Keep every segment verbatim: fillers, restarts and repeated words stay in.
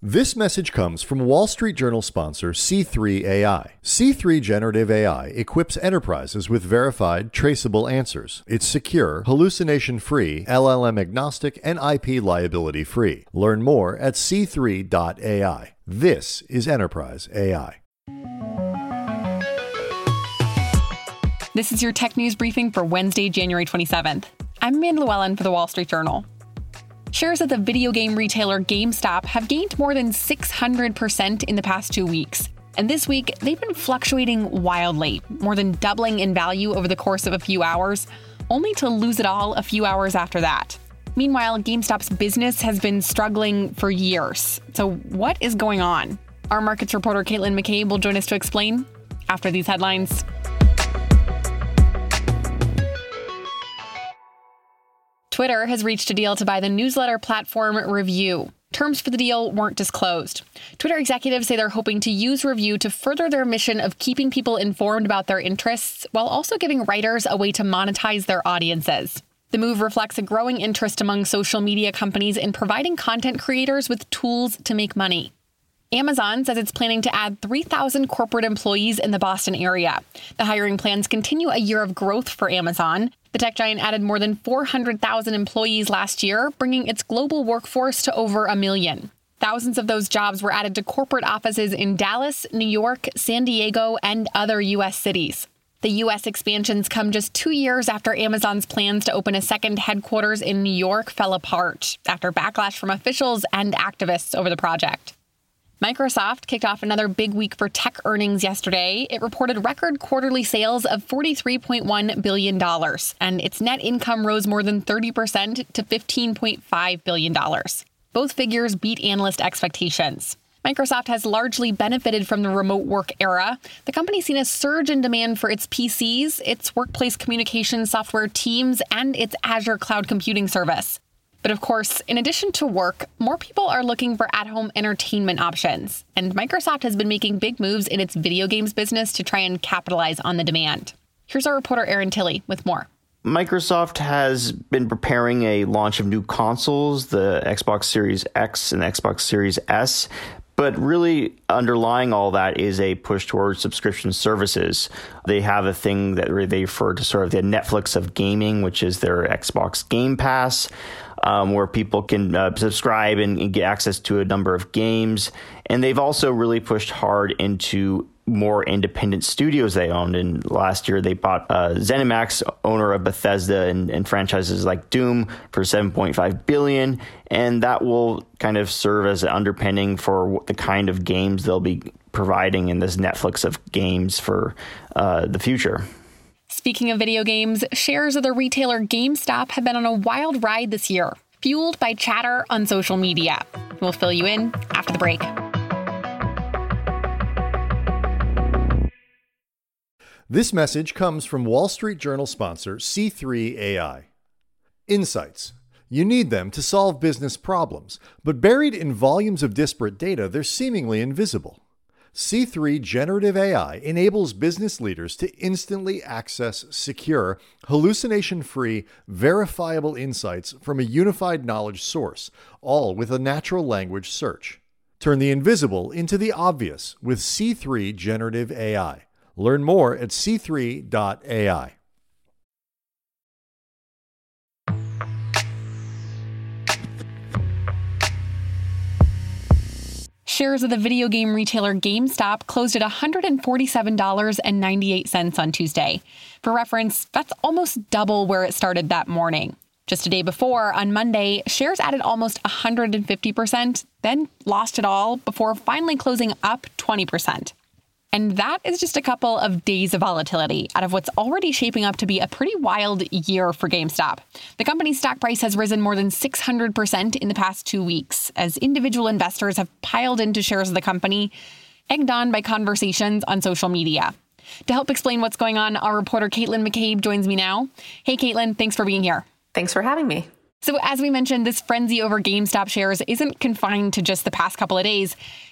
This message comes from Wall Street Journal sponsor C three A I. C three Generative A I equips enterprises with verified, traceable answers. It's secure, hallucination-free, L L M-agnostic, and I P liability-free. Learn more at c three dot a i. This is Enterprise A I. This is your tech news briefing for Wednesday, January twenty-seventh. I'm Amanda Llewellyn for the Wall Street Journal. Shares of the video game retailer GameStop have gained more than six hundred percent in the past two weeks. And this week, they've been fluctuating wildly, more than doubling in value over the course of a few hours, only to lose it all a few hours after that. Meanwhile, GameStop's business has been struggling for years. So what is going on? Our markets reporter Caitlin McCabe will join us to explain after these headlines. Twitter has reached a deal to buy the newsletter platform Review. Terms for the deal weren't disclosed. Twitter executives say they're hoping to use Review to further their mission of keeping people informed about their interests, while also giving writers a way to monetize their audiences. The move reflects a growing interest among social media companies in providing content creators with tools to make money. Amazon says it's planning to add three thousand corporate employees in the Boston area. The hiring plans continue a year of growth for Amazon. The tech giant added more than four hundred thousand employees last year, bringing its global workforce to over a million. Thousands of those jobs were added to corporate offices in Dallas, New York, San Diego, and other U S cities. The U S expansions come just two years after Amazon's plans to open a second headquarters in New York fell apart after backlash from officials and activists over the project. Microsoft kicked off another big week for tech earnings yesterday. It reported record quarterly sales of forty-three point one billion dollars, and its net income rose more than thirty percent to fifteen point five billion dollars. Both figures beat analyst expectations. Microsoft has largely benefited from the remote work era. The company's seen a surge in demand for its P Cs, its workplace communication software Teams, and its Azure cloud computing service. But of course, in addition to work, more people are looking for at-home entertainment options. And Microsoft has been making big moves in its video games business to try and capitalize on the demand. Here's our reporter Aaron Tilley with more. Microsoft has been preparing a launch of new consoles, the Xbox Series X and the Xbox Series S. But really underlying all that is a push towards subscription services. They have a thing that they refer to sort of the Netflix of gaming, which is their Xbox Game Pass, um, where people can uh, subscribe and, and get access to a number of games. And they've also really pushed hard into more independent studios they owned. And last year they bought uh, ZeniMax, owner of Bethesda and, and franchises like Doom, for seven point five billion dollars. And that will kind of serve as an underpinning for the kind of games they'll be providing in this Netflix of games for uh, the future. Speaking of video games, shares of the retailer GameStop have been on a wild ride this year, fueled by chatter on social media. We'll fill you in after the break. This message comes from Wall Street Journal sponsor C three A I. Insights. You need them to solve business problems, but buried in volumes of disparate data, they're seemingly invisible. C three Generative A I enables business leaders to instantly access secure, hallucination-free, verifiable insights from a unified knowledge source, all with a natural language search. Turn the invisible into the obvious with C three Generative A I. Learn more at c three dot a i. Shares of the video game retailer GameStop closed at one hundred forty-seven dollars and ninety-eight cents on Tuesday. For reference, that's almost double where it started that morning. Just a day before, on Monday, shares added almost one hundred fifty percent, then lost it all before finally closing up twenty percent. And that is just a couple of days of volatility out of what's already shaping up to be a pretty wild year for GameStop. The company's stock price has risen more than six hundred percent in the past two weeks as individual investors have piled into shares of the company, egged on by conversations on social media. To help explain what's going on, our reporter Caitlin McCabe joins me now. Hey, Caitlin, thanks for being here. Thanks for having me. So as we mentioned, this frenzy over GameStop shares isn't confined to just the past couple of days.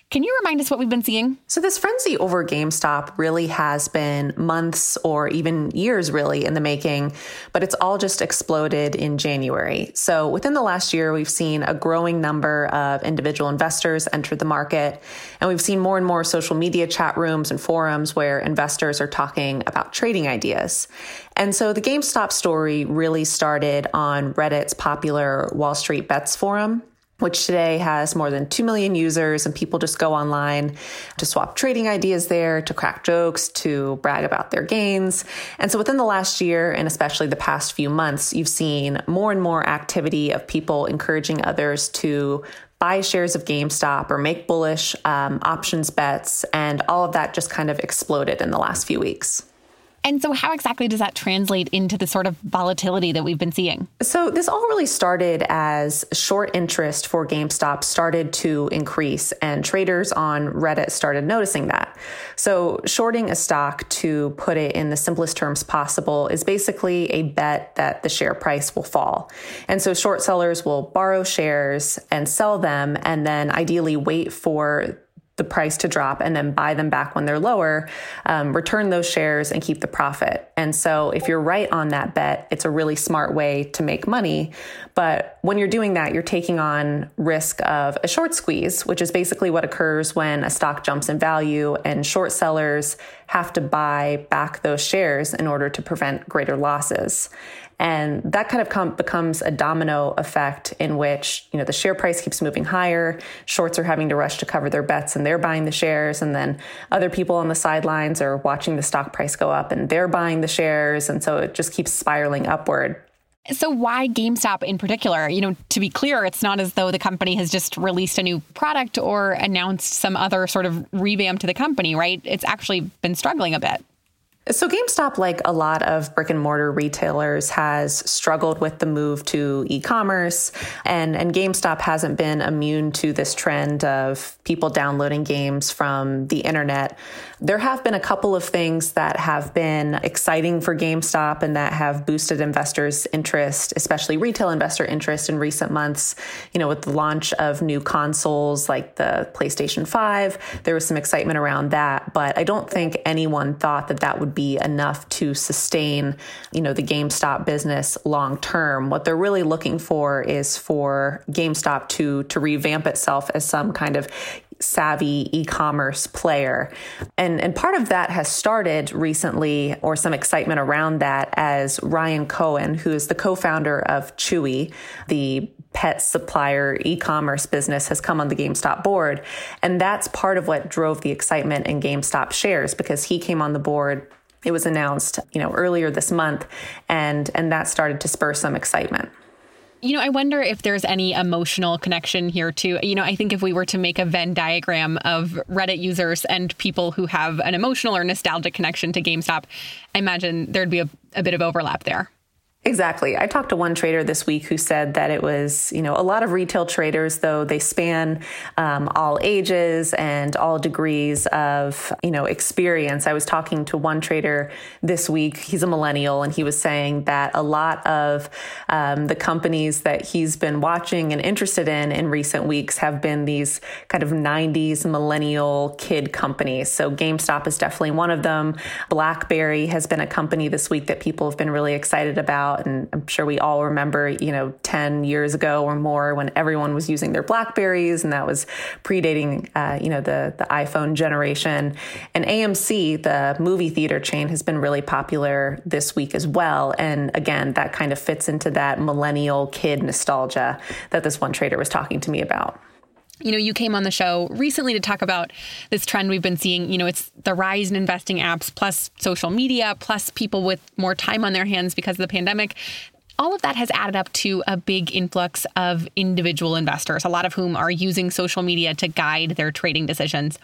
Can you remind us what we've been seeing? So this frenzy over GameStop really has been months or even years really in the making, but it's all just exploded in January. So within the last year, we've seen a growing number of individual investors enter the market, and we've seen more and more social media chat rooms and forums where investors are talking about trading ideas. And so the GameStop story really started on Reddit's popular Wall Street Bets forum, which today has more than two million users, and people just go online to swap trading ideas there, to crack jokes, to brag about their gains. And so within the last year, and especially the past few months, you've seen more and more activity of people encouraging others to buy shares of GameStop or make bullish um, options bets. And all of that just kind of exploded in the last few weeks. And so how exactly does that translate into the sort of volatility that we've been seeing? So this all really started as short interest for GameStop started to increase, and traders on Reddit started noticing that. So shorting a stock, to put it in the simplest terms possible, is basically a bet that the share price will fall. And so short sellers will borrow shares and sell them, and then ideally wait for the price to drop and then buy them back when they're lower, um, return those shares and keep the profit. And so if you're right on that bet, it's a really smart way to make money. But when you're doing that, you're taking on risk of a short squeeze, which is basically what occurs when a stock jumps in value and short sellers have to buy back those shares in order to prevent greater losses. And that kind of com- becomes a domino effect in which, you know, the share price keeps moving higher. Shorts are having to rush to cover their bets and they're buying the shares. And then other people on the sidelines are watching the stock price go up and they're buying the shares. And so it just keeps spiraling upward. So why GameStop in particular? You know, to be clear, it's not as though the company has just released a new product or announced some other sort of revamp to the company, right? It's actually been struggling a bit. So GameStop, like a lot of brick and mortar retailers, has struggled with the move to e-commerce, and, and GameStop hasn't been immune to this trend of people downloading games from the internet. There have been a couple of things that have been exciting for GameStop and that have boosted investors' interest, especially retail investor interest in recent months. You know, with the launch of new consoles like the PlayStation five, there was some excitement around that, but I don't think anyone thought that that would be enough to sustain, you know, the GameStop business long term. What they're really looking for is for GameStop to to revamp itself as some kind of savvy e-commerce player. And, and part of that has started recently, or some excitement around that, as Ryan Cohen, who is the co-founder of Chewy, the pet supplier e-commerce business, has come on the GameStop board. And that's part of what drove the excitement in GameStop shares, because he came on the board. It was announced, you know, earlier this month, and, and that started to spur some excitement. You know, I wonder if there's any emotional connection here too. You know, I think if we were to make a Venn diagram of Reddit users and people who have an emotional or nostalgic connection to GameStop, I imagine there'd be a, a bit of overlap there. Exactly. I talked to one trader this week who said that it was, you know, a lot of retail traders, though they span um, all ages and all degrees of, you know, experience. I was talking to one trader this week. He's a millennial, and he was saying that a lot of um, the companies that he's been watching and interested in in recent weeks have been these kind of nineties millennial kid companies. So GameStop is definitely one of them. BlackBerry has been a company this week that people have been really excited about. And I'm sure we all remember, you know, ten years ago or more when everyone was using their BlackBerries, and that was predating, uh, you know, the, the iPhone generation. And A M C, the movie theater chain, has been really popular this week as well. And again, that kind of fits into that millennial kid nostalgia that this one trader was talking to me about. You know, you came on the show recently to talk about this trend we've been seeing. You know, it's the rise in investing apps, plus social media, plus people with more time on their hands because of the pandemic. All of that has added up to a big influx of individual investors, a lot of whom are using social media to guide their trading decisions.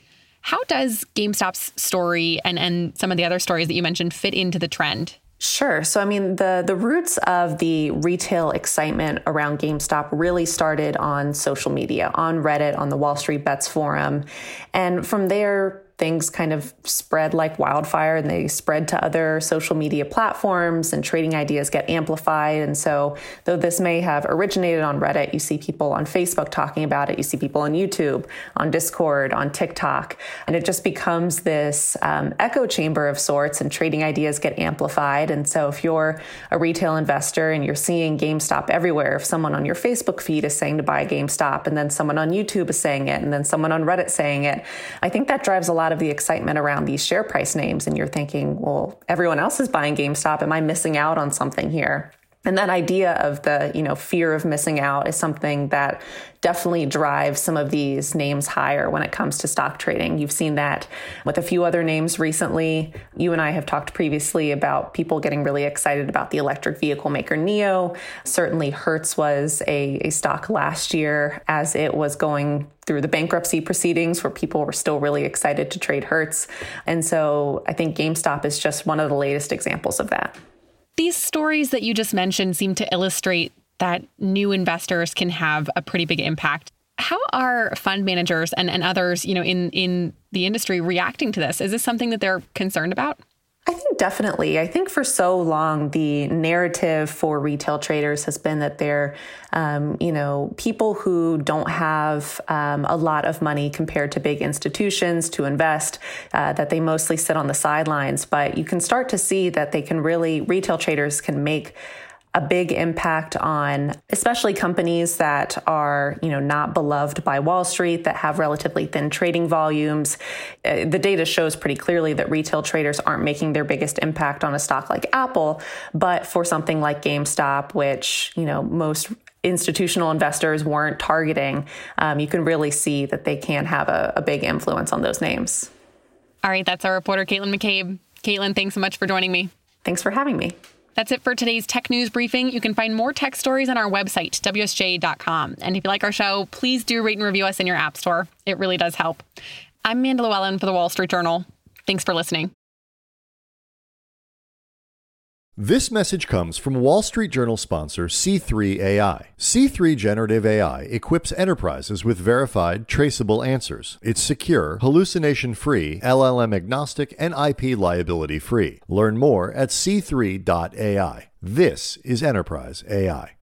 How does GameStop's story and, and some of the other stories that you mentioned fit into the trend? Sure. So, I mean, the, the roots of the retail excitement around GameStop really started on social media, on Reddit, on the Wall Street Bets forum. And from there, things kind of spread like wildfire, and they spread to other social media platforms, and trading ideas get amplified. And so though this may have originated on Reddit, you see people on Facebook talking about it. You see people on YouTube, on Discord, on TikTok, and it just becomes this um, echo chamber of sorts, and trading ideas get amplified. And so if you're a retail investor and you're seeing GameStop everywhere, if someone on your Facebook feed is saying to buy GameStop, and then someone on YouTube is saying it, and then someone on Reddit saying it, I think that drives a lot of the excitement around these share price names. And you're thinking, well, everyone else is buying GameStop. Am I missing out on something here? And that idea of the, you know, fear of missing out is something that definitely drives some of these names higher when it comes to stock trading. You've seen that with a few other names recently. You and I have talked previously about people getting really excited about the electric vehicle maker NIO. Certainly Hertz was a, a stock last year as it was going through the bankruptcy proceedings, where people were still really excited to trade Hertz. And so I think GameStop is just one of the latest examples of that. These stories that you just mentioned seem to illustrate that new investors can have a pretty big impact. How are fund managers and, and others, you know, in, in the industry reacting to this? Is this something that they're concerned about? I think definitely. I think for so long, the narrative for retail traders has been that they're, um, you know, people who don't have um, a lot of money compared to big institutions to invest, uh, that they mostly sit on the sidelines. But you can start to see that they can really, retail traders can make a big impact on especially companies that are, you know, not beloved by Wall Street, that have relatively thin trading volumes. Uh, the data shows pretty clearly that retail traders aren't making their biggest impact on a stock like Apple, but for something like GameStop, which, you know, most institutional investors weren't targeting, um, you can really see that they can have a, a big influence on those names. All right, that's our reporter, Caitlin McCabe. Caitlin, thanks so much for joining me. Thanks for having me. That's it for today's Tech News Briefing. You can find more tech stories on our website, W S J dot com. And if you like our show, please do rate and review us in your app store. It really does help. I'm Amanda Llewellyn for the Wall Street Journal. Thanks for listening. This message comes from Wall Street Journal sponsor C three A I. C three Generative A I equips enterprises with verified, traceable answers. It's secure, hallucination-free, L L M-agnostic, and I P liability-free. Learn more at C three dot A I. This is Enterprise A I.